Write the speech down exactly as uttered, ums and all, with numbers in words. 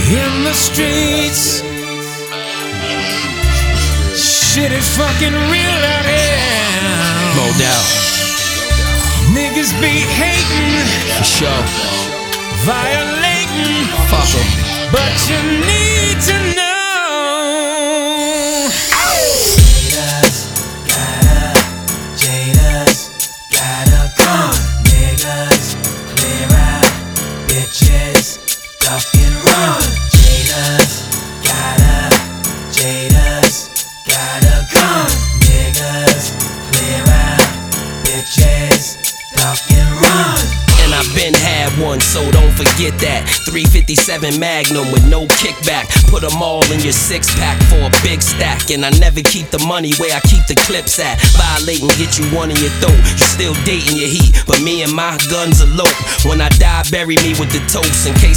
in the streets. Shit is fucking real out here. No doubt. Niggas be hating, For sure. violating, Fuck 'em. but you need to know. Jaders, gotta, Jaders, gotta come. Niggas, clear out, bitches, duck and run. Jaders, gotta, Jaders, gotta come. Niggas, clear out, bitches, duck and run. And I've been had one, so don't forget that. three fifty-seven Magnum with no kickback. Put them all in your six pack for a big stack. And I never keep the money where I keep the clips at. Violating, get you one in your throat. You still dating your heat, but me and my guns elope. When I die, bury me with the toast in case